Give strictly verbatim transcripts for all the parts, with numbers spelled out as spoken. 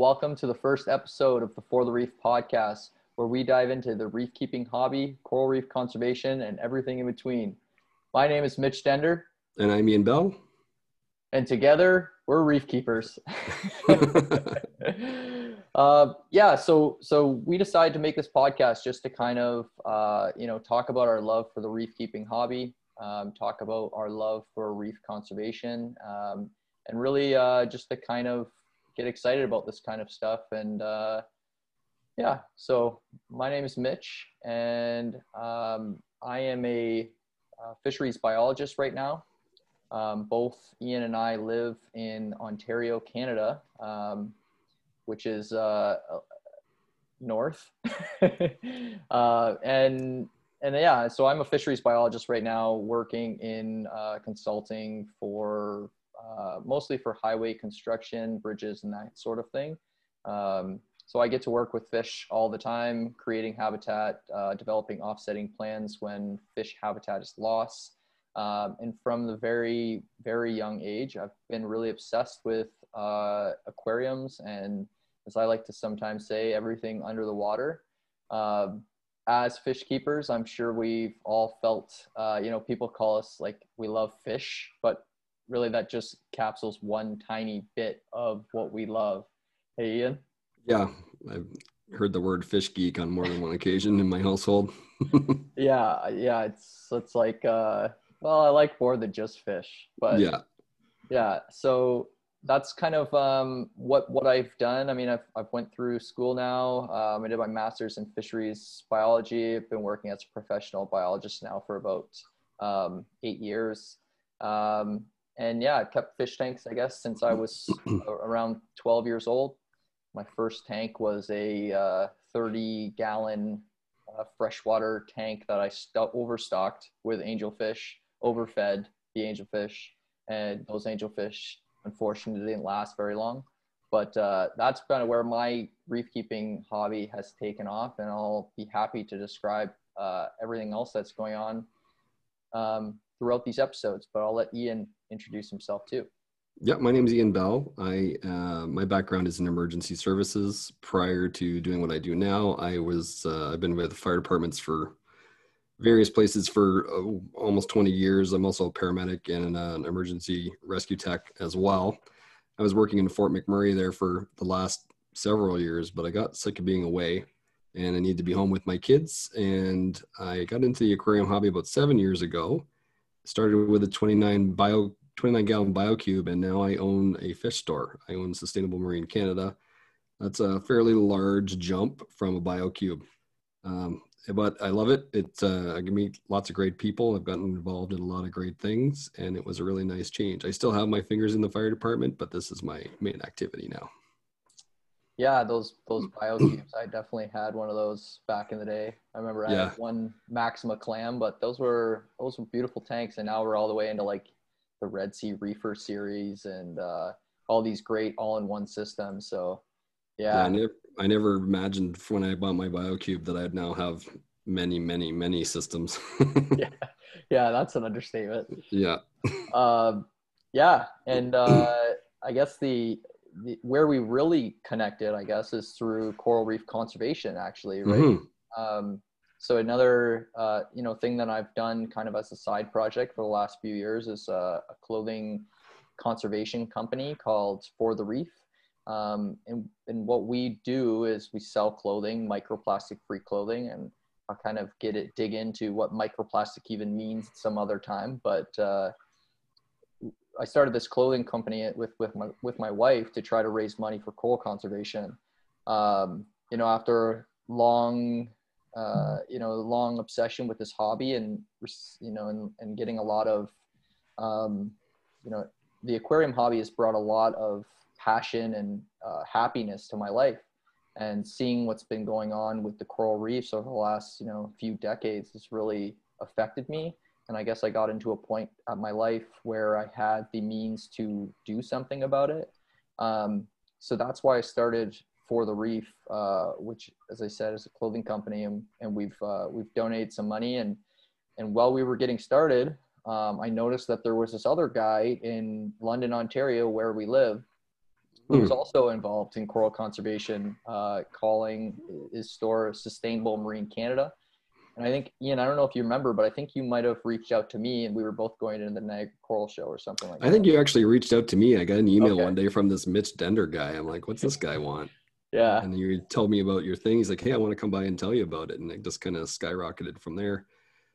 welcome to the first episode of the For the Reef podcast, where we dive into the reef keeping hobby, coral reef conservation, and everything in between. My name is Mitch Stender. And I'm Ian Bell. And together, we're reef keepers. uh, yeah, so so we decided to make this podcast just to kind of, uh, you know, talk about our love for the reef keeping hobby, um, talk about our love for reef conservation, um, and really uh, just to kind of get excited about this kind of stuff. And uh, yeah, so my name is Mitch, and um, I am a uh, fisheries biologist right now. Um, both Ian and I live in Ontario, Canada, um, which is uh, north. uh, and and yeah, so I'm a fisheries biologist right now, working in uh, consulting for uh, mostly for highway construction, bridges, and that sort of thing. Um, so I get to work with fish all the time, creating habitat, uh, developing offsetting plans when fish habitat is lost. Um, and from the very, very young age, I've been really obsessed with uh, aquariums and, as I like to sometimes say, everything under the water. Um, as fish keepers, I'm sure we've all felt, uh, you know, people call us like we love fish, but really that just capsules one tiny bit of what we love. Hey, Ian? Yeah, I've heard the word fish geek on more than one occasion in my household. yeah, yeah, it's, it's like, uh, well, I like more than just fish, but yeah, yeah. So that's kind of um, what what I've done. I mean, I've I've went through school now. Um, I did my master's in fisheries biology. I've been working as a professional biologist now for about um, eight years. Um, and yeah, I've kept fish tanks, I guess, since I was around twelve years old. My first tank was a uh, thirty gallon uh, freshwater tank that I st- overstocked with angelfish, overfed the angelfish, and those angelfish unfortunately didn't last very long. But uh, that's kind of where my reef keeping hobby has taken off, and I'll be happy to describe uh, everything else that's going on um, throughout these episodes. But I'll let Ian introduce himself too. yeah. My name is Ian Bell. I uh, my background is in emergency services. Prior to doing what I do now, I was uh, I've been with fire departments for various places for uh, almost twenty years. I'm also a paramedic and uh, an emergency rescue tech as well. I was working in Fort McMurray there for the last several years, but I got sick of being away and I needed to be home with my kids. And I got into the aquarium hobby about seven years ago. Started with a twenty-nine bio twenty-nine gallon BioCube, and now I own a fish store. I own Sustainable Marine Canada. That's a fairly large jump from a BioCube. Um, but I love it. It's uh, I can meet lots of great people. I've gotten involved in a lot of great things, and it was a really nice change. I still have my fingers in the fire department, but this is my main activity now. Yeah, those those BioCubes, I definitely had one of those back in the day. I remember I Yeah. had one Maxima clam, but those were those were beautiful tanks, and now we're all the way into like the Red Sea Reefer series and uh, all these great all-in-one systems. So Yeah, I yeah, never, I never imagined when I bought my BioCube that I'd now have many, many, many systems. yeah, yeah, that's an understatement. Yeah. Um, yeah, and uh, I guess the, the where we really connected, I guess, is through coral reef conservation, actually, right? Mm-hmm. Um, so another, uh, you know, thing that I've done kind of as a side project for the last few years is uh, a clothing conservation company called For the Reef. Um, and, and what we do is we sell clothing, microplastic free clothing, and I'll kind of get it, dig into what microplastic even means some other time. But uh, I started this clothing company with, with my, with my wife to try to raise money for coral conservation. Um, you know, after long, uh, you know, long obsession with this hobby and, you know, and, and getting a lot of, um, you know, the aquarium hobby has brought a lot of passion and uh, happiness to my life, and seeing what's been going on with the coral reefs over the last, you know, few decades has really affected me. And I guess I got into a point of my life where I had the means to do something about it. Um, so that's why I started For the Reef, uh, which, as I said, is a clothing company, and, and we've uh, we've donated some money. And and while we were getting started, um, I noticed that there was this other guy in London, Ontario, where we live, who was also involved in coral conservation, uh, calling his store Sustainable Marine Canada. And I think, Ian, I don't know if you remember, but I think you might have reached out to me and we were both going to the Niagara Coral Show or something like that. I think you actually reached out to me. I got an email Okay. one day from this Mitch Dender guy. I'm like, what's this guy want? Yeah. And you told me about your thing. He's like, hey, I want to come by and tell you about it. And it just kind of skyrocketed from there.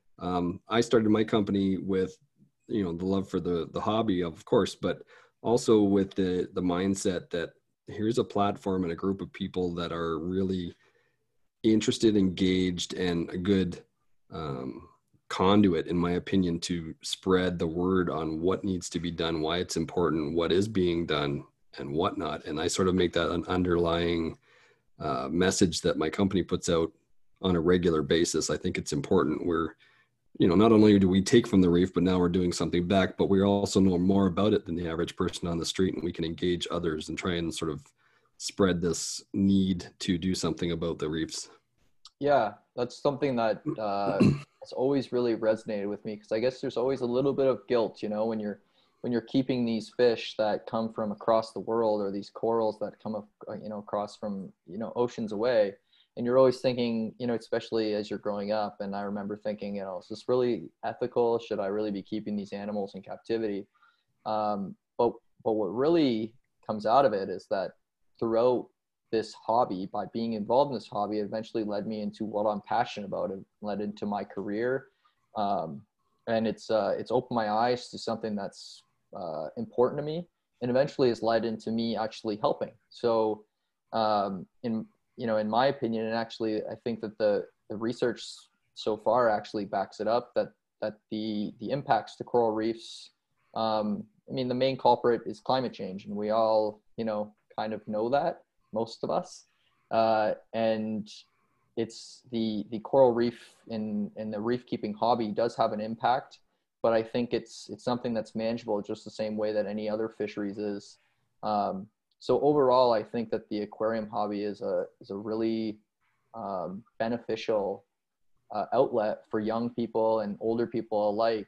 Um, I started my company with, you know, the love for the the hobby, of course, but also with the the mindset that here's a platform and a group of people that are really interested, engaged, and a good um, conduit, in my opinion, to spread the word on what needs to be done, why it's important, what is being done, and whatnot. And I sort of make that an underlying uh, message that my company puts out on a regular basis. I think it's important. We're, you know, not only do we take from the reef, but now we're doing something back, but we also know more about it than the average person on the street, and we can engage others and try and sort of spread this need to do something about the reefs. Yeah, that's something that uh, has always really resonated with me, because I guess there's always a little bit of guilt, you know, when you're when you're keeping these fish that come from across the world, or these corals that come, you know, across from, you know, oceans away. And you're always thinking, you know, especially as you're growing up. And I remember thinking, you know, is this really ethical? Should I really be keeping these animals in captivity? Um, but but what really comes out of it is that throughout this hobby, by being involved in this hobby, it eventually led me into what I'm passionate about. It led into my career, um, and it's uh, it's opened my eyes to something that's uh, important to me, and eventually has led into me actually helping. So, um, in you know, in my opinion, and actually, I think that the the research so far actually backs it up, that that the the impacts to coral reefs. Um, I mean, the main culprit is climate change, and we all, you know, kind of know that, most of us, uh, and it's the the coral reef in in the reef keeping hobby does have an impact, but I think it's it's something that's manageable just the same way that any other fisheries is. Um, so overall, I think that the aquarium hobby is a is a really um, beneficial uh, outlet for young people and older people alike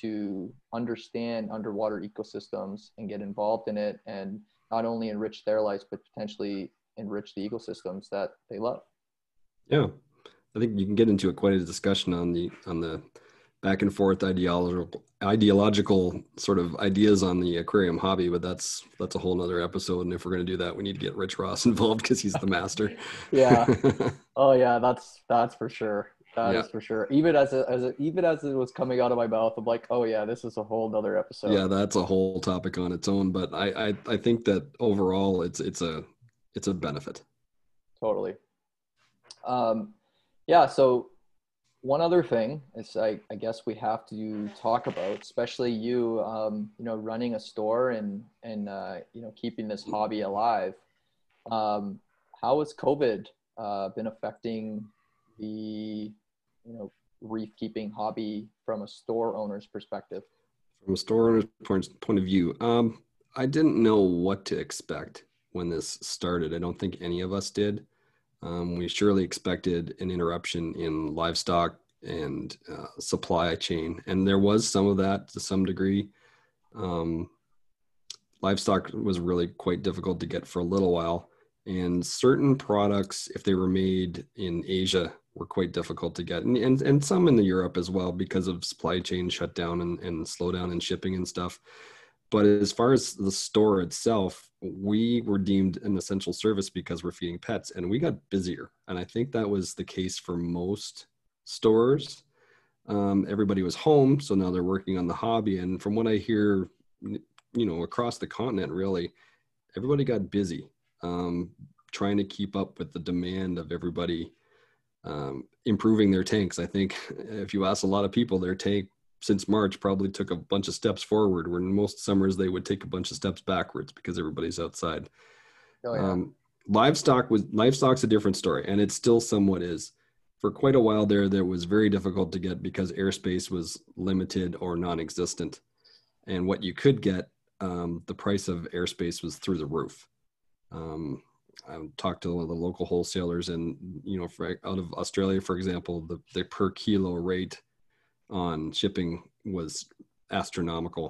to understand underwater ecosystems and get involved in it, and not only enrich their lives, but potentially enrich the ecosystems that they love. Yeah, I think you can get into a, quite a discussion on the on the back and forth ideological ideological sort of ideas on the aquarium hobby, but that's that's a whole nother episode. And if we're going to do that, we need to get Rich Ross involved because he's the master. Yeah. Oh yeah, that's that's for sure. That Yeah. is for sure. Even as a, as a, even as it was coming out of my mouth, I'm like, oh yeah, this is a whole nother episode. Yeah, that's a whole topic on its own. But I, I, I think that overall it's it's a it's a benefit. Totally. Um, yeah. So one other thing is, I, I guess we have to talk about, especially you, um, you know, running a store and and uh, you know, keeping this hobby alive. Um, how has COVID uh, been affecting the, you know, reef keeping hobby from a store owner's perspective? From a store owner's point, point of view, um, I didn't know what to expect when this started. I don't think any of us did. Um, we surely expected an interruption in livestock and uh, supply chain, and there was some of that to some degree. Um, livestock was really quite difficult to get for a little while, and certain products, if they were made in Asia, were quite difficult to get, and and, and some in the Europe as well, because of supply chain shutdown and, and slowdown in shipping and stuff. But as far as the store itself, we were deemed an essential service because we're feeding pets, and we got busier. And I think that was the case for most stores. Um, everybody was home, so now they're working on the hobby. And from what I hear, you know, across the continent, really, everybody got busy um, trying to keep up with the demand of everybody um, improving their tanks. I think if you ask a lot of people, their tank since March probably took a bunch of steps forward, where in most summers they would take a bunch of steps backwards because everybody's outside. Oh, yeah. Um, livestock was livestock's a different story, and it still somewhat is. For quite a while there, that was very difficult to get because airspace was limited or non-existent. And what you could get, um, the price of airspace was through the roof. Um, I talked to one of the local wholesalers, and you know, for, out of Australia, for example, the, the per kilo rate on shipping was astronomical.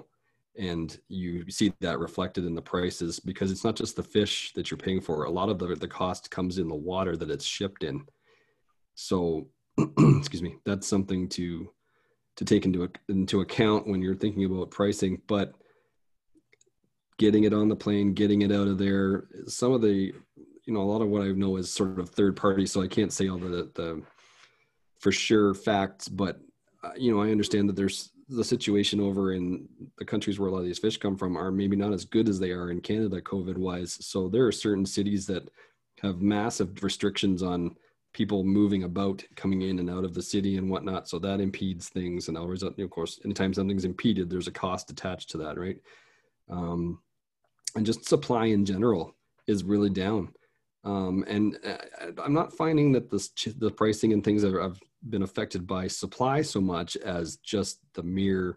And you see that reflected in the prices, because it's not just the fish that you're paying for. A lot of the, the cost comes in the water that it's shipped in. So, excuse me, that's something to to take into into account when you're thinking about pricing. But getting it on the plane, getting it out of there, some of the, you know, a lot of what I know is sort of third party, so I can't say all the the for sure facts, but uh, you know, I understand that there's the situation over in the countries where a lot of these fish come from are maybe not as good as they are in Canada, COVID wise. So there are certain cities that have massive restrictions on people moving about, coming in and out of the city and whatnot. So that impedes things. And always, of course, anytime something's impeded, there's a cost attached to that, right? Um, and just supply in general is really down. Um, and uh, I'm not finding that this, the pricing and things have, have been affected by supply so much as just the mere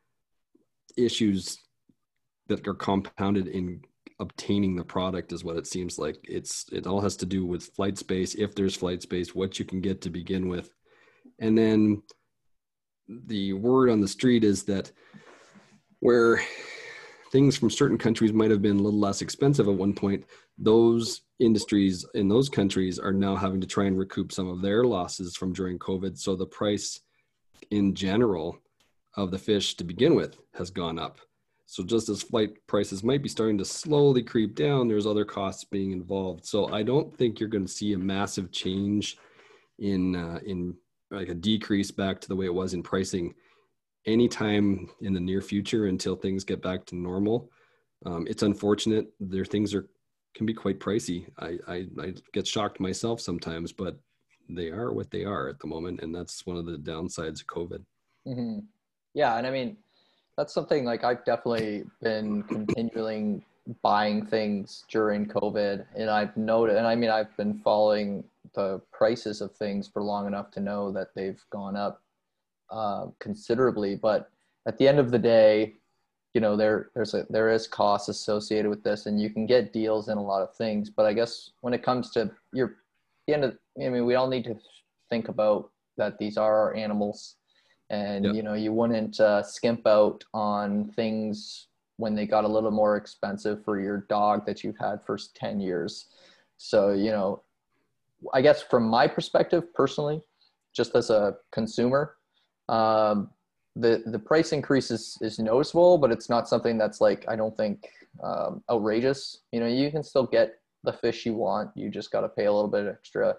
issues that are compounded in obtaining the product is what it seems like. It's, it all has to do with flight space. If there's flight space, what you can get to begin with. And then the word on the street is that where things from certain countries might have been a little less expensive at one point, those industries in those countries are now having to try and recoup some of their losses from during COVID. So the price in general of the fish to begin with has gone up. So just as flight prices might be starting to slowly creep down, there's other costs being involved. So I don't think you're going to see a massive change in uh, in like a decrease back to the way it was in pricing anytime in the near future until things get back to normal. Um, it's unfortunate. Their things are can be quite pricey. I, I I get shocked myself sometimes, but they are what they are at the moment, and that's one of the downsides of COVID. Mm-hmm. Yeah, and I mean, that's something like I've definitely been continuing buying things during COVID, and I've noted, and I mean, I've been following the prices of things for long enough to know that they've gone up uh, considerably. But at the end of the day, you know, there there's a there is costs associated with this, and you can get deals in a lot of things. But I guess when it comes to your the end of, I mean, we all need to think about that these are our animals. And, Yep. you know, you wouldn't uh, skimp out on things when they got a little more expensive for your dog that you've had for ten years. So, you know, I guess from my perspective, personally, just as a consumer, um, the, the price increase is, is noticeable, but it's not something that's like, I don't think um, outrageous. You know, you can still get the fish you want. You just got to pay a little bit extra.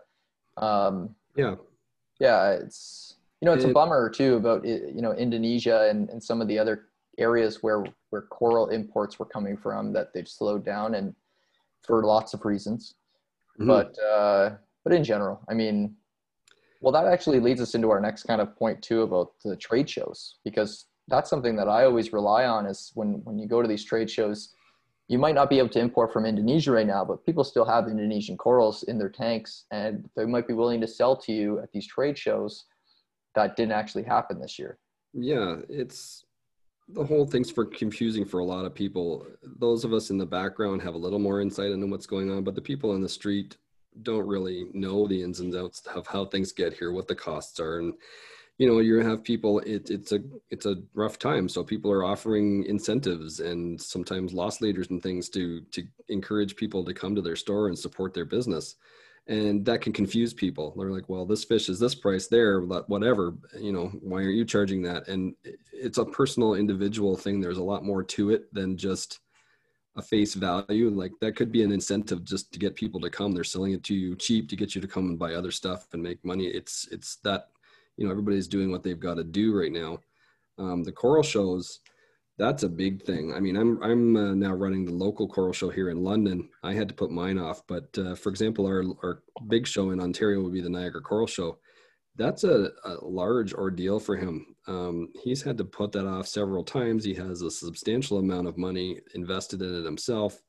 Um, Yeah. yeah, it's, you know, it's a It, bummer too about, you know, Indonesia and, and some of the other areas where, where coral imports were coming from, that they've slowed down, and for lots of reasons. mhm. But, uh, but in general, I mean, well, that actually leads us into our next kind of point too about the trade shows, because that's something that I always rely on is when, when you go to these trade shows, you might not be able to import from Indonesia right now, but people still have Indonesian corals in their tanks, and they might be willing to sell to you at these trade shows. That didn't actually happen this year. Yeah, it's the whole thing's for confusing for a lot of people. Those of us in the background have a little more insight into what's going on, but the people on the street don't really know the ins and outs of how things get here, what the costs are. And you know, you have people, it, it's a it's a rough time, so people are offering incentives and sometimes loss leaders and things to to encourage people to come to their store and support their business. And that can confuse people. They're like, well, this fish is this price there, but whatever, you know, why aren't you charging that? And it's a personal individual thing. There's a lot more to it than just a face value. Like that could be an incentive just to get people to come. They're selling it to you cheap to get you to come and buy other stuff and make money. It's, it's that, you know, everybody's doing what they've got to do right now. Um, the coral shows, that's a big thing. I mean, I'm I'm uh, now running the local coral show here in London. I had to put mine off, but uh, for example, our our big show in Ontario would be the Niagara Coral Show. That's a, a large ordeal for him. Um, he's had to put that off several times. He has a substantial amount of money invested in it himself,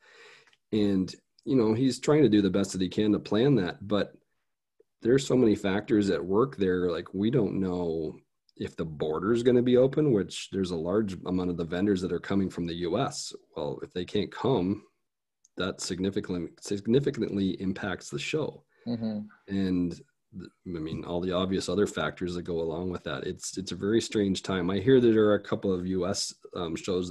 and you know he's trying to do the best that he can to plan that. But there's so many factors at work there. Like we don't know if the border is going to be open, which there's a large amount of the vendors that are coming from the U S. Well, if they can't come, that significantly significantly impacts the show. Mm-hmm. And I mean, all the obvious other factors that go along with that. It's it's a very strange time. I hear that there are a couple of U S um, shows that are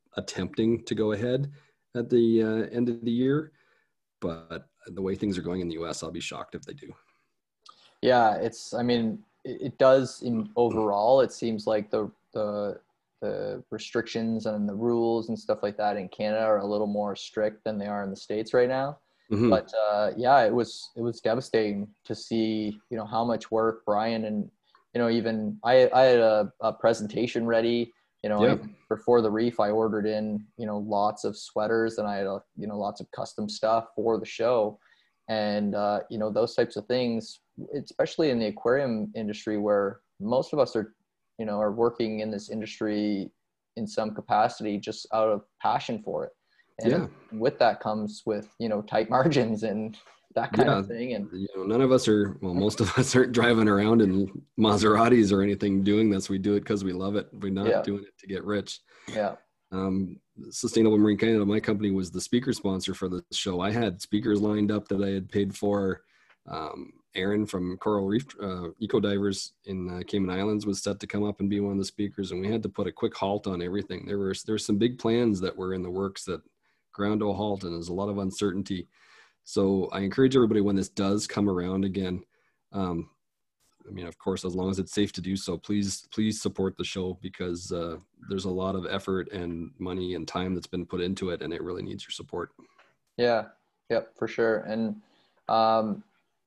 attempting to go ahead at the uh, end of the year. But the way things are going in the U S, I'll be shocked if they do. Yeah, it's, I mean, it, it does in overall, it seems like the, the, the restrictions and the rules and stuff like that in Canada are a little more strict than they are in the States right now. Mm-hmm. But uh, yeah, it was, it was devastating to see, you know, how much work Brian and, you know, even I, I had a, a presentation ready, you know, yep. I, before the Reef, I ordered in, you know, lots of sweaters and I had, a, you know, lots of custom stuff for the show. And, uh, you know, those types of things, especially in the aquarium industry where most of us are, you know, are working in this industry in some capacity just out of passion for it. And yeah. with that comes with, you know, tight margins and that kind yeah. of thing. And, you know, none of us are, well, most of us aren't driving around in Maseratis or anything doing this. We do it because we love it. We're not yeah. doing it to get rich. Yeah. Um, Sustainable Marine Canada, my company, was the speaker sponsor for the show. I had speakers lined up that I had paid for. Um, Aaron from Coral Reef uh, Eco Divers in uh, Cayman Islands was set to come up and be one of the speakers, and we had to put a quick halt on everything. There were there were some big plans that were in the works that ground to a halt, and there's a lot of uncertainty. So I encourage everybody, when this does come around again, um, I mean, of course, as long as it's safe to do so, please, please support the show, because uh, there's a lot of effort and money and time that's been put into it, and it really needs your support. Yeah, yep, for sure. And um,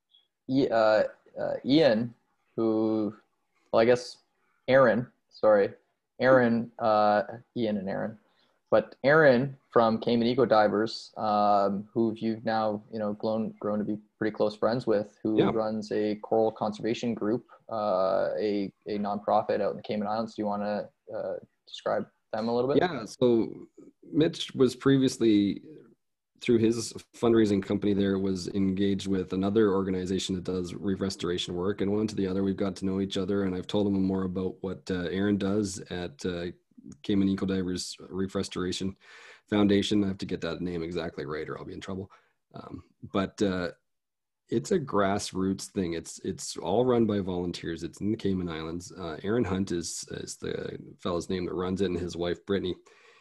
uh, uh, Ian, who, well, I guess Aaron, sorry, Aaron, uh, Ian and Aaron, but Aaron from Cayman Eco Divers, um, who you've now, you know, grown, grown to be pretty close friends with, who yeah. runs a coral conservation group, uh, a, a nonprofit out in the Cayman Islands. Do you want to uh, describe them a little bit? Yeah. So Mitch was previously, through his fundraising company there, was engaged with another organization that does reef restoration work, and one to the other, we've got to know each other, and I've told him more about what uh, Aaron does at uh, Cayman Eco Divers Reef Restoration Foundation. I have to get that name exactly right or I'll be in trouble. Um, but uh, it's a grassroots thing. It's it's all run by volunteers. It's in the Cayman Islands. Uh, Aaron Hunt is, is the fellow's name that runs it, and his wife, Brittany.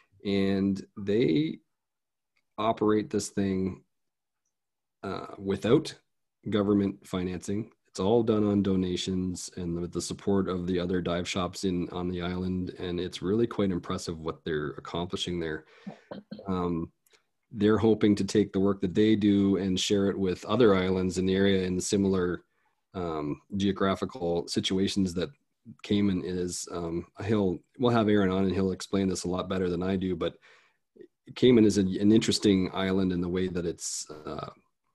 And they operate this thing uh, without government financing. It's all done on donations and with the support of the other dive shops in on the island. And it's really quite impressive what they're accomplishing there. Um, they're hoping to take the work that they do and share it with other islands in the area in similar um, geographical situations that Cayman is. Um, he'll, we'll have Aaron on and he'll explain this a lot better than I do, but Cayman is a, an interesting island in the way that it's uh,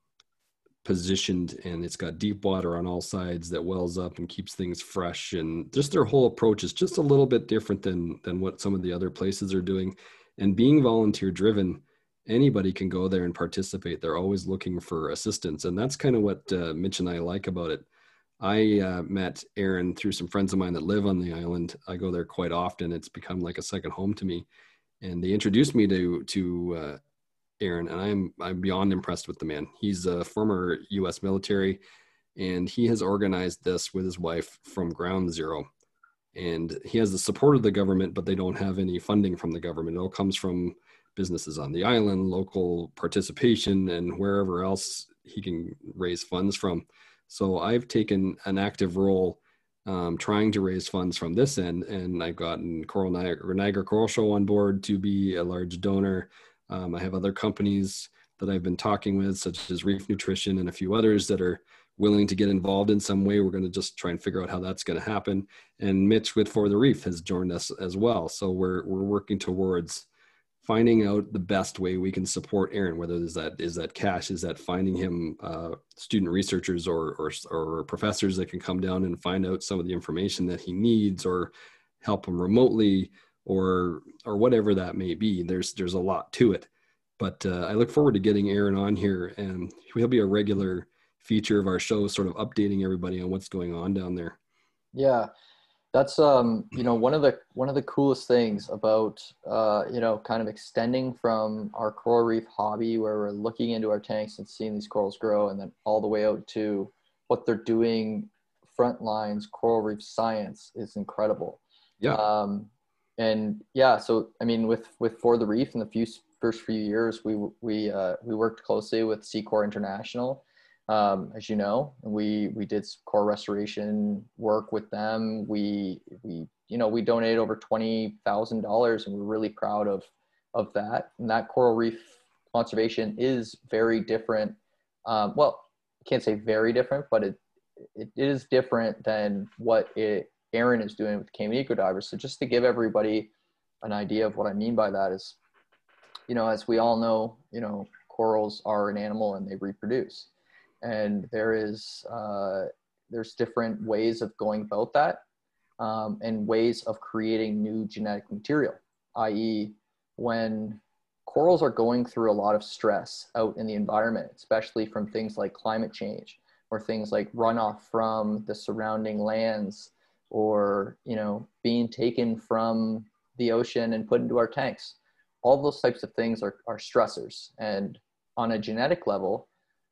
positioned, and it's got deep water on all sides that wells up and keeps things fresh, and just their whole approach is just a little bit different than than what some of the other places are doing. And being volunteer driven, anybody can go there and participate. They're always looking for assistance, and that's kind of what uh, Mitch and I like about it. I uh, met Aaron through some friends of mine that live on the island. I go there quite often. It's become like a second home to me, and they introduced me to to uh, Aaron, and I'm I'm beyond impressed with the man. He's a former U S military, and he has organized this with his wife from ground zero. And he has the support of the government, but they don't have any funding from the government. It all comes from businesses on the island, local participation, and wherever else he can raise funds from. So I've taken an active role um, trying to raise funds from this end, and I've gotten Coral Niagara, Niagara Coral Show on board to be a large donor. Um, I have other companies that I've been talking with, such as Reef Nutrition and a few others that are willing to get involved in some way. We're going to just try and figure out how that's going to happen. And Mitch with For the Reef has joined us as well. So we're we're working towards finding out the best way we can support Aaron, whether is that is that cash, is that finding him uh, student researchers or, or or professors that can come down and find out some of the information that he needs, or help him remotely, or or whatever that may be. There's there's a lot to it, but uh, I look forward to getting Aaron on here, and he'll be a regular feature of our show, sort of updating everybody on what's going on down there. Yeah, that's um you know one of the one of the coolest things about uh you know kind of extending from our coral reef hobby, where we're looking into our tanks and seeing these corals grow, and then all the way out to what they're doing front lines coral reef science is incredible. Yeah. Um, and yeah, so I mean, with with For the Reef in the few first few years, we we uh, we worked closely with Seacor International, um, as you know, and we we did coral restoration work with them. We we you know we donated over twenty thousand dollars, and we're really proud of of that. And that coral reef conservation is very different. Um, well, I can't say very different, but it it is different than what it Aaron is doing with Cayman Eco Divers. So just to give everybody an idea of what I mean by that is, you know, as we all know, you know, corals are an animal and they reproduce. And there is, uh, there's different ways of going about that, um, and ways of creating new genetic material, that is when corals are going through a lot of stress out in the environment, especially from things like climate change or things like runoff from the surrounding lands, or, you know, being taken from the ocean and put into our tanks. All those types of things are, are stressors. And on a genetic level,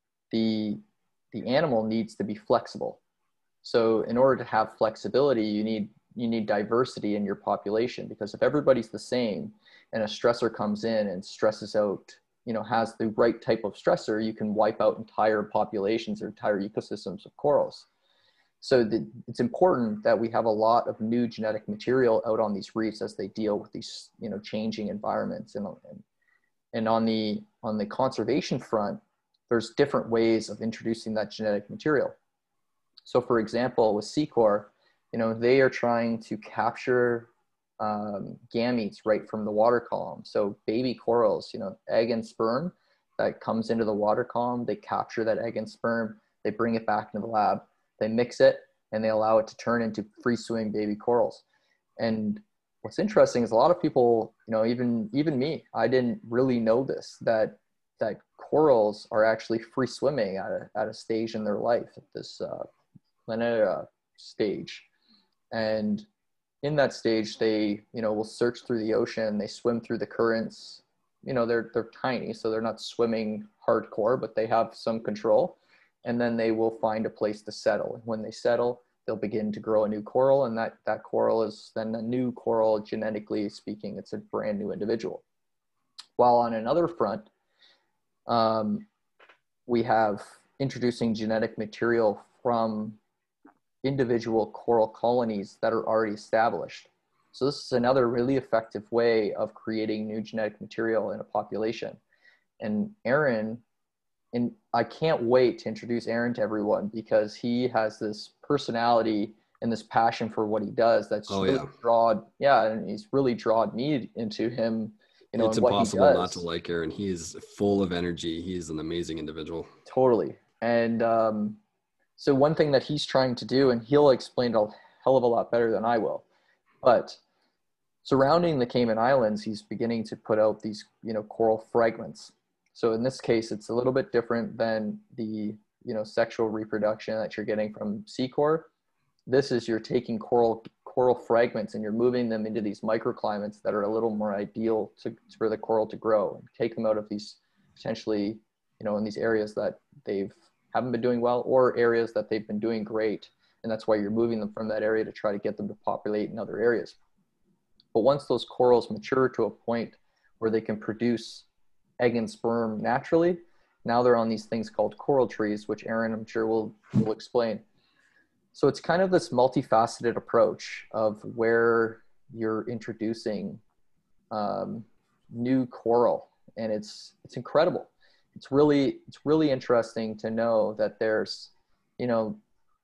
the, the animal needs to be flexible. So in order to have flexibility, you need, you need diversity in your population, because if everybody's the same and a stressor comes in and stresses out, you know, has the right type of stressor, you can wipe out entire populations or entire ecosystems of corals. So the, it's important that we have a lot of new genetic material out on these reefs as they deal with these, you know, changing environments. And, and, and on the, on the conservation front, there's different ways of introducing that genetic material. So for example, with Seacor, you know, they are trying to capture um, gametes right from the water column. So baby corals, you know, egg and sperm that comes into the water column, they capture that egg and sperm, they bring it back into the lab. They mix it and they allow it to turn into free swimming baby corals. And what's interesting is a lot of people, you know, even, even me, I didn't really know this, that, that corals are actually free swimming at a, at a stage in their life, at this uh, Planera stage. And in that stage, they, you know, will search through the ocean, they swim through the currents. You know, they're, they're tiny, so they're not swimming hardcore, but they have some control. And then they will find a place to settle. When they settle, they'll begin to grow a new coral, and that, that coral is then a new coral, genetically speaking. It's a brand new individual. While on another front, um, we have introducing genetic material from individual coral colonies that are already established. So this is another really effective way of creating new genetic material in a population. And Aaron, and I can't wait to introduce Aaron to everyone, because he has this personality and this passion for what he does that's Oh, really yeah. drawn, yeah, and he's really drawn me into him, you know, it's and what he impossible does. not to like Aaron. He is full of energy. He's an amazing individual. Totally. And um, so one thing that he's trying to do, and he'll explain it a hell of a lot better than I will, but surrounding the Cayman Islands, he's beginning to put out these, you know, coral fragments. So in this case, it's a little bit different than the, you know, sexual reproduction that you're getting from Seacor. This is, you're taking coral coral fragments and you're moving them into these microclimates that are a little more ideal to, for the coral to grow, and take them out of these potentially, you know, in these areas that they've haven't been doing well, or areas that they've been doing great. And that's why you're moving them from that area to try to get them to populate in other areas. But once those corals mature to a point where they can produce egg and sperm naturally, now they're on these things called coral trees, which Aaron, I'm sure, will, will explain. So it's kind of this multifaceted approach of where you're introducing um, new coral, and it's, it's incredible. It's really, it's really interesting to know that there's, you know,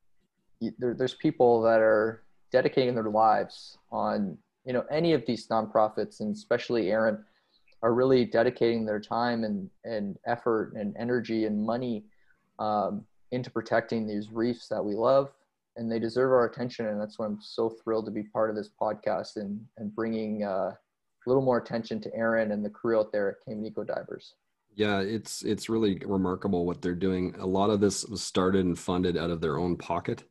there, there's people that are dedicating their lives on, you know, any of these nonprofits, and especially Aaron, are really dedicating their time and, and effort and energy and money um, into protecting these reefs that we love, and they deserve our attention. And that's why I'm so thrilled to be part of this podcast and, and bringing uh, a little more attention to Aaron and the crew out there at Cayman Eco Divers. Yeah, it's it's really remarkable what they're doing. A lot of this was started and funded out of their own pocket.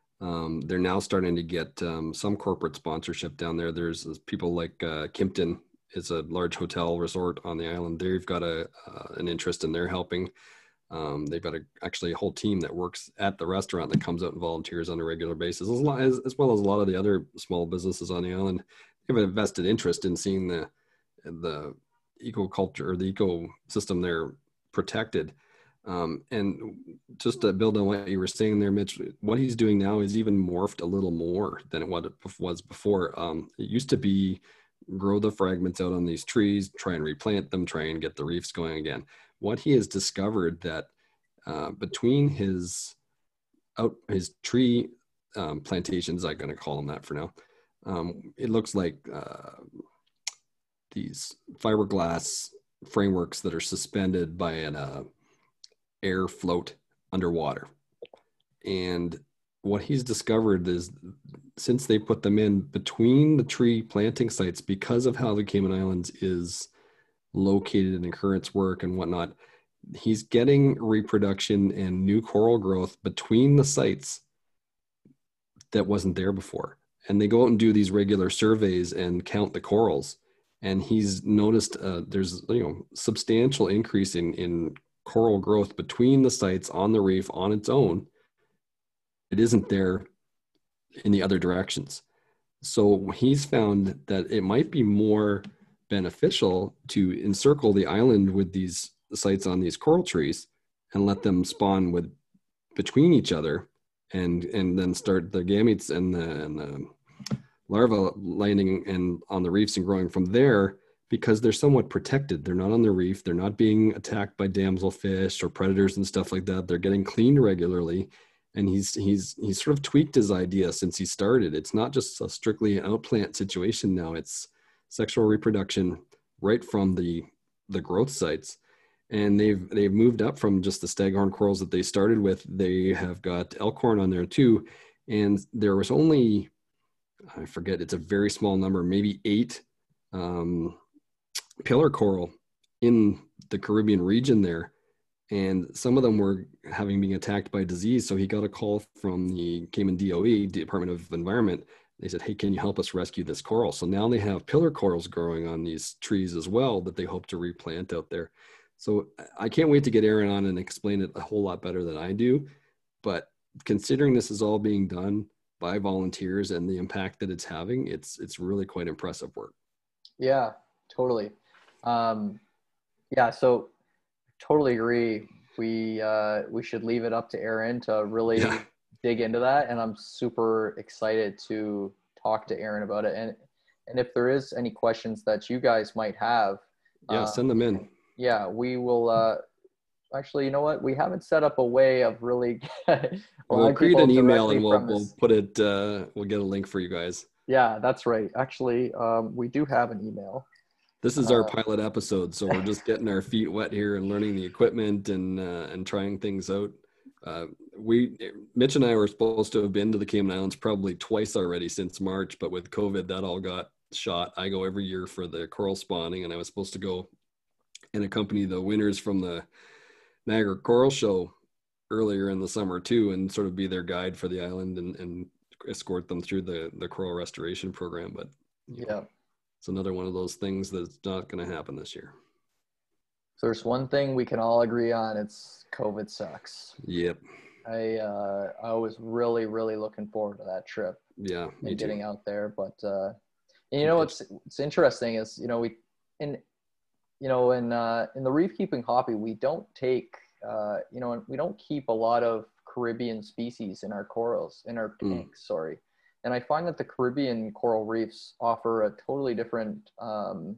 Um, they're now starting to get um, some corporate sponsorship down there. There's people like uh, Kimpton is a large hotel resort on the island. They've got a uh, an interest in their helping. Um, they've got a, actually a whole team that works at the restaurant that comes out and volunteers on a regular basis, as, as, as well as a lot of the other small businesses on the island. have a vested interest in seeing the the ecoculture or the ecosystem there protected. Um, and just to build on what you were saying there, Mitch, what he's doing now is even morphed a little more than what it was before. Um, it used to be grow the fragments out on these trees, try and replant them, try and get the reefs going again. What he has discovered that uh, between his out his tree um, plantations, I'm going to call them that for now. Um, it looks like uh, these fiberglass frameworks that are suspended by an uh, air float underwater. And what he's discovered is since they put them in between the tree planting sites, because of how the Cayman Islands is located in occurrence work and whatnot, he's getting reproduction and new coral growth between the sites that wasn't there before. And they go out and do these regular surveys and count the corals. And he's noticed uh, there's, you know, substantial increase in, in coral growth between the sites on the reef on its own. It isn't there in the other directions. So he's found that it might be more beneficial to encircle the island with these sites on these coral trees and let them spawn with between each other, and and then start the gametes and the, and the larvae landing and on the reefs and growing from there, because they're somewhat protected. They're not on the reef. They're not being attacked by damselfish or predators and stuff like that. They're getting cleaned regularly. And he's he's he's sort of tweaked his idea since he started. It's not just a strictly an outplant situation now. It's sexual reproduction right from the the growth sites. And they've they've moved up from just the staghorn corals that they started with. They have got elkhorn on there too. And there was only, I forget, it's a very small number, maybe eight um, pillar coral in the Caribbean region there. And some of them were having been attacked by disease. So he got a call from the Cayman D O E, Department of Environment. They said, hey, can you help us rescue this coral? So now they have pillar corals growing on these trees as well that they hope to replant out there. So I can't wait to get Aaron on and explain it a whole lot better than I do. But considering this is all being done by volunteers and the impact that it's having, it's it's really quite impressive work. Yeah, totally. Um, yeah, so totally agree. We uh, we should leave it up to Aaron to really yeah. dig into that, and I'm super excited to talk to Aaron about it. And and if there is any questions that you guys might have, yeah, uh, send them in. Yeah, we will. Uh, actually, you know what? We haven't set up a way of really. We'll create an email and we'll we'll put it. Uh, we'll get a link for you guys. Yeah, that's right. Actually, um, we do have an email. This is our uh, pilot episode, so we're just getting our feet wet here and learning the equipment and uh, and trying things out. Uh, we, Mitch and I were supposed to have been to the Cayman Islands probably twice already since March, but with COVID, that all got shot. I go every year for the coral spawning, and I was supposed to go and accompany the winners from the Niagara Coral Show earlier in the summer too, and sort of be their guide for the island and, and escort them through the, the coral restoration program. But yeah. know, it's another one of those things that's not going to happen this year. So there's one thing we can all agree on. It's COVID sucks. Yep. I, uh, I was really, really looking forward to that trip. Yeah. Me and getting too. out there. But, uh, and you know, what's, what's interesting is, you know, we, in, you know, in, uh, in the reef keeping hobby, we don't take, uh, you know, we don't keep a lot of Caribbean species in our corals, in our tanks, mm. sorry. And I find that the Caribbean coral reefs offer a totally different, um,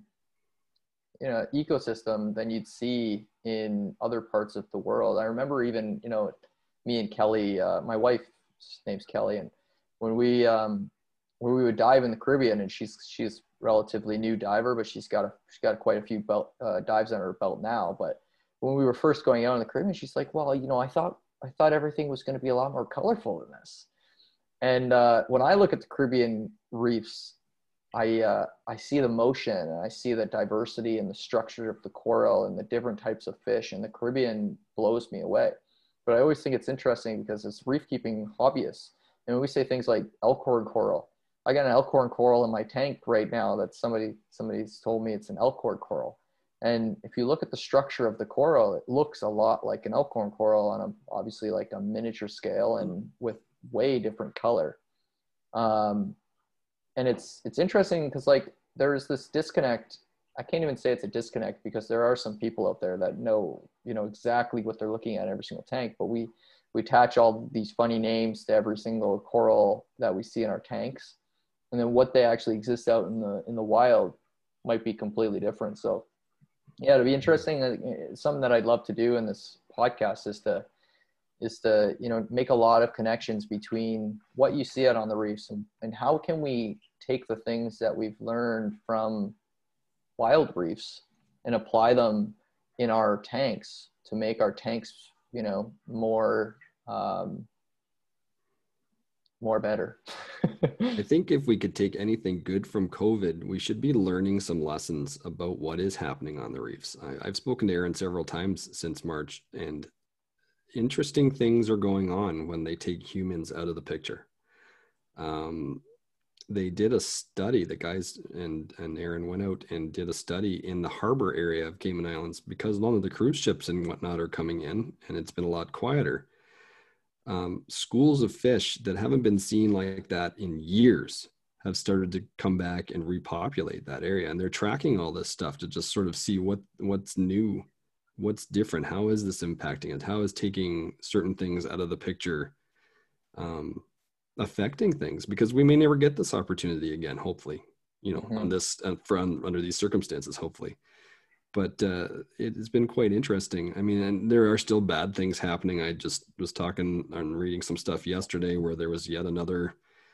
you know, ecosystem than you'd see in other parts of the world. I remember even, you know, me and Kelly, uh, my wife's name's Kelly, and when we, um, when we would dive in the Caribbean, and she's, she's relatively new diver, but she's got a, she's got quite a few belt, uh, dives on her belt now. But when we were first going out in the Caribbean, she's like, well, you know, I thought, I thought everything was going to be a lot more colorful than this. And uh, when I look at the Caribbean reefs, I, uh, I see the motion, and I see the diversity and the structure of the coral and the different types of fish, and the Caribbean blows me away. But I always think it's interesting because as reef keeping hobbyists, and when we say things like elkhorn coral, I got an elkhorn coral in my tank right now that somebody, somebody's told me it's an elkhorn coral. And if you look at the structure of the coral, it looks a lot like an elkhorn coral on a, obviously like a miniature scale and with way different color. Um, and it's it's interesting because like there's this disconnect. I can't even say it's a disconnect because there are some people out there that know, you know, exactly what they're looking at in every single tank, but we we attach all these funny names to every single coral that we see in our tanks, and then what they actually exist out in the in the wild might be completely different. So yeah, it'll be interesting. Something that I'd love to do in this podcast is to is to, you know, make a lot of connections between what you see out on the reefs and, and how can we take the things that we've learned from wild reefs and apply them in our tanks to make our tanks, you know, more, um, more better. I think if we could take anything good from COVID, we should be learning some lessons about what is happening on the reefs. I, I've spoken to Aaron several times since March, and interesting things are going on when they take humans out of the picture. Um, they did a study, the guys and, and Aaron went out and did a study in the harbor area of Cayman Islands because none of the cruise ships and whatnot are coming in, and it's been a lot quieter. Um, schools of fish that haven't been seen like that in years have started to come back and repopulate that area. And they're tracking all this stuff to just sort of see what what's new, what's different, how is this impacting it, how is taking certain things out of the picture um, affecting things, because we may never get this opportunity again, hopefully, you know, mm-hmm. on this uh, from under these circumstances, hopefully. But uh, it has been quite interesting. I mean, and there are still bad things happening. I just was talking and reading some stuff yesterday where there was yet another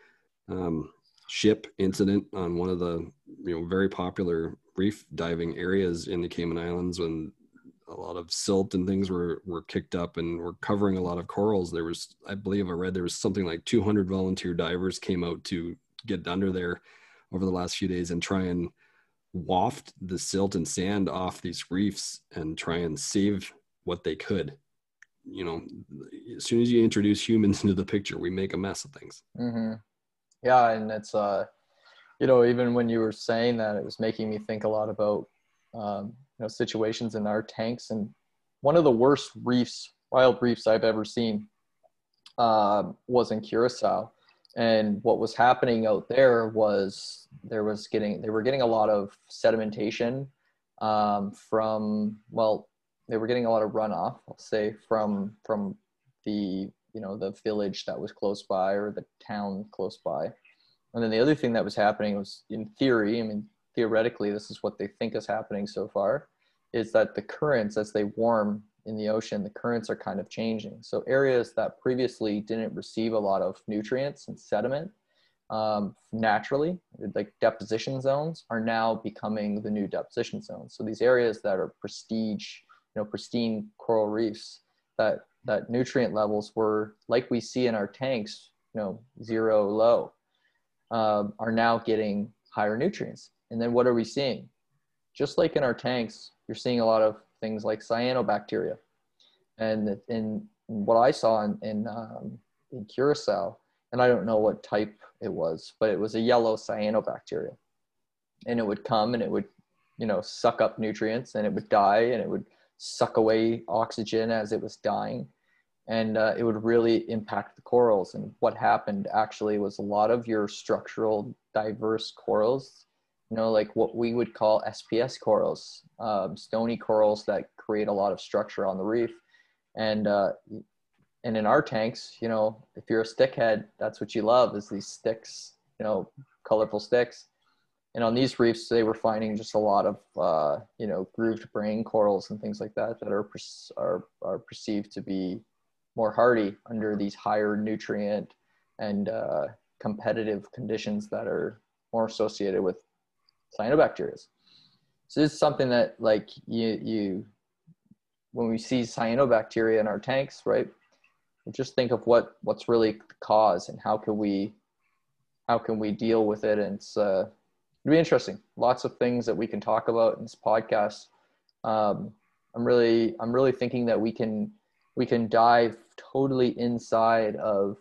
um, ship incident on one of the, you know, very popular reef diving areas in the Cayman Islands, when a lot of silt and things were, were kicked up and were covering a lot of corals. There was, I believe I read there was something like two hundred volunteer divers came out to get under there over the last few days and try and waft the silt and sand off these reefs and try and save what they could. You know, as soon as you introduce humans into the picture, we make a mess of things. Mm-hmm. Yeah, and it's uh, you know, even when you were saying that, it was making me think a lot about um, you know, situations in our tanks. And one of the worst reefs, wild reefs I've ever seen, uh, was in Curacao. And what was happening out there was there was getting, they were getting a lot of sedimentation um, from, well, they were getting a lot of runoff, I'll say, from, from the, you know, the village that was close by or the town close by. And then the other thing that was happening was, in theory, I mean, theoretically, this is what they think is happening so far, is that the currents, as they warm in the ocean, the currents are kind of changing. So areas that previously didn't receive a lot of nutrients and sediment um, naturally, like deposition zones, are now becoming the new deposition zones. So these areas that are prestige, you know, pristine coral reefs, that that nutrient levels were, like we see in our tanks, you know, zero low, um, are now getting higher nutrients. And then what are we seeing? Just like in our tanks, you're seeing a lot of things like cyanobacteria. And in what I saw in, in, um, in Curacao, and I don't know what type it was, but it was a yellow cyanobacteria. And it would come and it would, you know, suck up nutrients, and it would die, and it would suck away oxygen as it was dying. And uh, it would really impact the corals. And what happened actually was a lot of your structural diverse corals, you know, like what we would call S P S corals, um, stony corals that create a lot of structure on the reef. And, uh, and in our tanks, you know, if you're a stickhead, that's what you love, is these sticks, you know, colorful sticks. And on these reefs, they were finding just a lot of, uh, you know, grooved brain corals and things like that that are, are, are perceived to be more hardy under these higher nutrient and uh, competitive conditions that are more associated with cyanobacteria. So this is something that, like, you, you, when we see cyanobacteria in our tanks, right, just think of what, what's really the cause and how can we, how can we deal with it. And it's, uh, it'll be interesting. Lots of things that we can talk about in this podcast. Um, I'm really, I'm really thinking that we can, we can dive totally inside of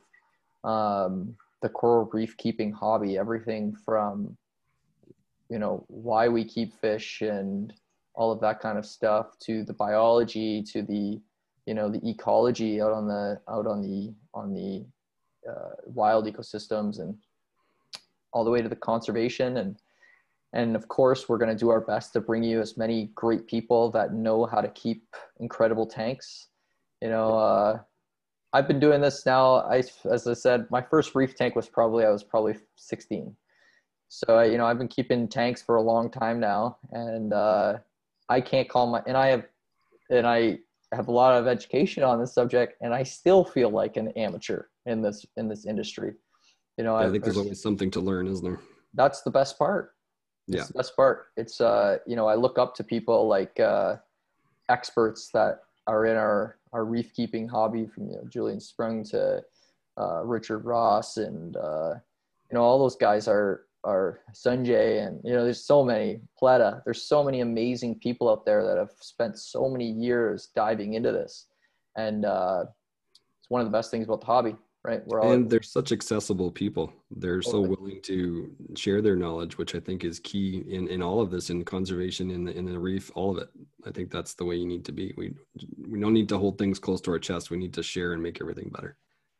um, the coral reef keeping hobby, everything from, you know, why we keep fish and all of that kind of stuff, to the biology, to the, you know, the ecology out on the, out on the, on the uh, wild ecosystems, and all the way to the conservation. And, and of course, we're going to do our best to bring you as many great people that know how to keep incredible tanks. You know, uh, I've been doing this now. I, as I said, my first reef tank was probably, I was probably sixteen. So, you know, I've been keeping tanks for a long time now, and uh, I can't call my, and I have, and I have a lot of education on this subject, and I still feel like an amateur in this, in this industry. You know, Yeah, I I think there's always something to learn, isn't there? That's the best part. It's Yeah. the best part. It's, uh, you know, I look up to people like uh, experts that are in our, our reef keeping hobby, from, you know, Julian Sprung to uh, Richard Ross, and, uh, you know, all those guys are, are Sanjay, and, you know, there's so many, Pleta, there's so many amazing people out there that have spent so many years diving into this. And uh, it's one of the best things about the hobby, right? We're all, And they're such accessible people. They're totally. so willing to share their knowledge, which I think is key in, in all of this, in conservation, in the, in the reef, all of it. I think that's the way you need to be. We, we don't need to hold things close to our chest. We need to share and make everything better.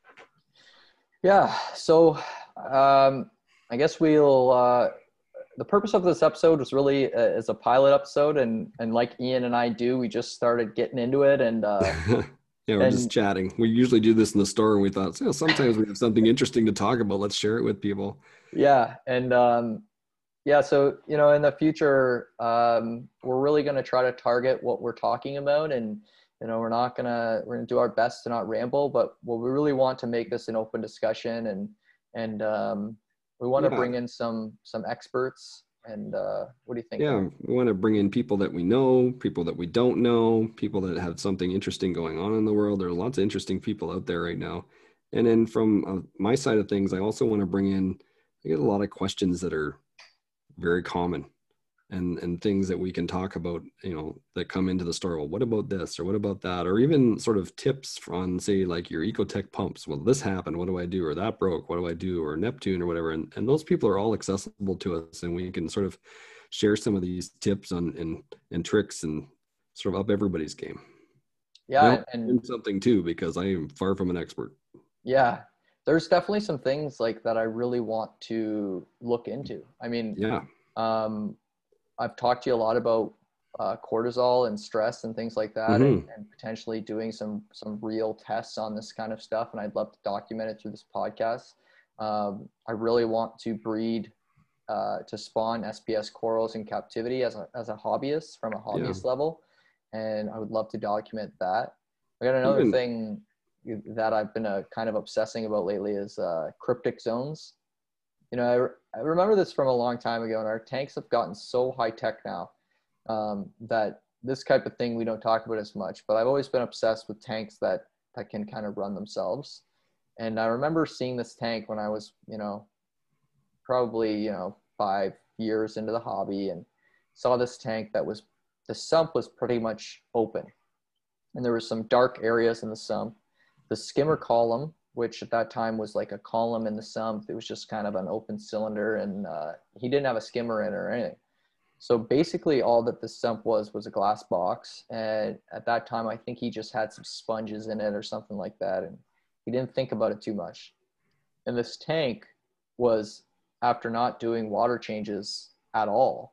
Yeah. So um, I guess we'll, uh, the purpose of this episode was really uh, as a pilot episode. And, and like Ian and I do, we just started getting into it, and uh, Yeah, we're and, just chatting. We usually do this in the store, and we thought, you know, sometimes we have something interesting to talk about. Let's share it with people. Yeah. And um, yeah, so, you know, in the future, um, we're really going to try to target what we're talking about. And, you know, we're not going to, we're going to do our best to not ramble, but what we really want to make this an open discussion. And, and um, we want Yeah. to bring in some, some experts. And uh, what do you think? Yeah, we want to bring in people that we know, people that we don't know, people that have something interesting going on in the world. There are lots of interesting people out there right now. And then from uh, my side of things, I also want to bring in, I get a lot of questions that are very common, and, and things that we can talk about, you know, that come into the store. Well, what about this, or what about that? Or even sort of tips on, say, like your Ecotech pumps. Well, this happened, what do I do? Or that broke, what do I do? Or Neptune, or whatever. And, and those people are all accessible to us, and we can sort of share some of these tips on and, and tricks, and sort of up everybody's game. Yeah. And, and something too, because I am far from an expert. Yeah, there's definitely some things like that I really want to look into. I mean, Yeah. Um, I've talked to you a lot about uh, cortisol and stress and things like that, Mm-hmm. and, and potentially doing some some real tests on this kind of stuff. And I'd love to document it through this podcast. Um, I really want to breed uh, to spawn S P S corals in captivity as a as a hobbyist, from a hobbyist Yeah. level, and I would love to document that. I got another Even, thing that I've been uh, kind of obsessing about lately is uh, cryptic zones. You know, I, re- I remember this from a long time ago, and our tanks have gotten so high tech now um, that this type of thing we don't talk about as much. But I've always been obsessed with tanks that that can kind of run themselves. And I remember seeing this tank when I was, you know, probably, you know, five years into the hobby, and saw this tank that was, the sump was pretty much open, and there were some dark areas in the sump. The skimmer column, which at that time was like a column in the sump, it was just kind of an open cylinder, and uh, he didn't have a skimmer in it or anything. So basically all that the sump was was a glass box, and at that time I think he just had some sponges in it or something like that, and he didn't think about it too much. And this tank was, after not doing water changes at all,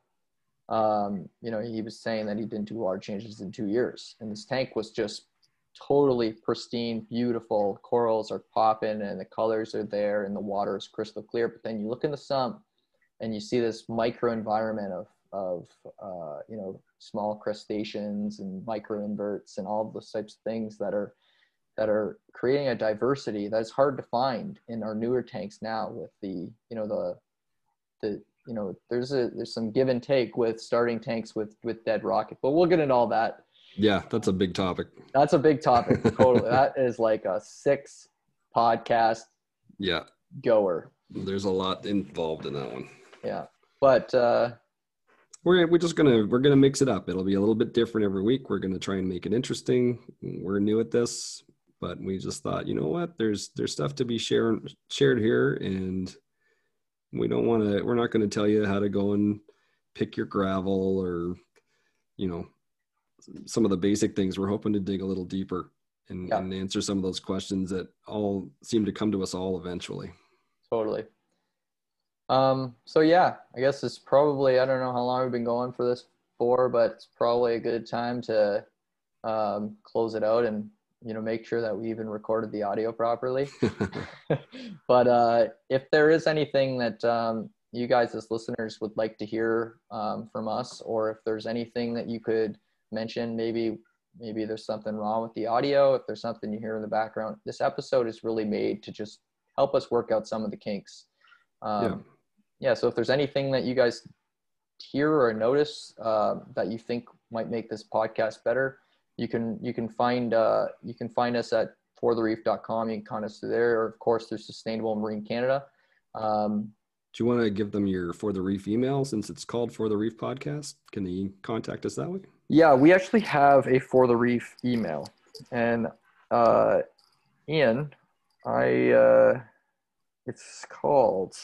um, you know, he was saying that he didn't do water changes in two years, and this tank was just totally pristine, beautiful. Corals are popping, and the colors are there, and the water is crystal clear. But then you look in the sump, and you see this microenvironment of of uh, you know, small crustaceans and microinverts and all of those types of things that are that are creating a diversity that is hard to find in our newer tanks now. With the, you know, the the you know, there's a there's some give and take with starting tanks with with dead rocket, but we'll get into all that. Yeah, that's a big topic. That's a big topic. Totally. That is like a six podcast Yeah. goer. There's a lot involved in that one. Yeah. But uh we're we're just gonna we're gonna mix it up. It'll be a little bit different every week. We're gonna try and make it interesting. We're new at this, but we just thought, you know what, there's there's stuff to be shared shared here, and we don't want to we're not going to tell you how to go and pick your gravel, or, you know, some of the basic things. We're hoping to dig a little deeper and, yeah, and answer some of those questions that all seem to come to us all eventually. totally. Um, so yeah, I guess it's probably, I don't know how long we've been going for this for, but it's probably a good time to um, close it out and, you know, make sure that we even recorded the audio properly. But uh, if there is anything that um, you guys as listeners would like to hear um, from us, or if there's anything that you could mention, maybe maybe there's something wrong with the audio, if there's something you hear in the background, this episode is really made to just help us work out some of the kinks. Yeah. Um, yeah, so if there's anything that you guys hear or notice uh, that you think might make this podcast better, you can you can find uh, you can find us at for the reef dot com. You can contact us through there, or of course through Sustainable Marine Canada. Um, Do you want to give them your For the Reef email since it's called For the Reef Podcast? Can they contact us that way? yeah, we actually have a For the Reef email, and uh, Ian, I uh, it's called.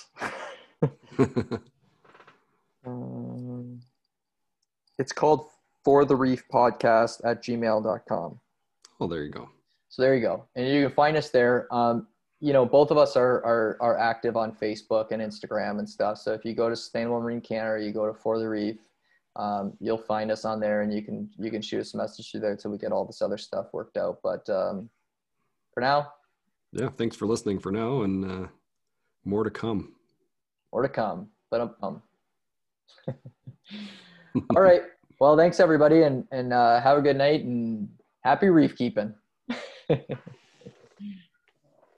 um, it's called For the Reef Podcast at gmail dot com. Oh, there you go. So there you go. And you can find us there. Um, you know, both of us are, are, are active on Facebook and Instagram and stuff. So if you go to Sustainable Marine Canada, you go to For the Reef, um, you'll find us on there, and you can, you can shoot us a message through there until we get all this other stuff worked out. But um, for now. Yeah. Thanks for listening for now, and uh, more to come. More to come. But um, um. All right. Well, thanks everybody, and, and uh, have a good night and happy reef keeping.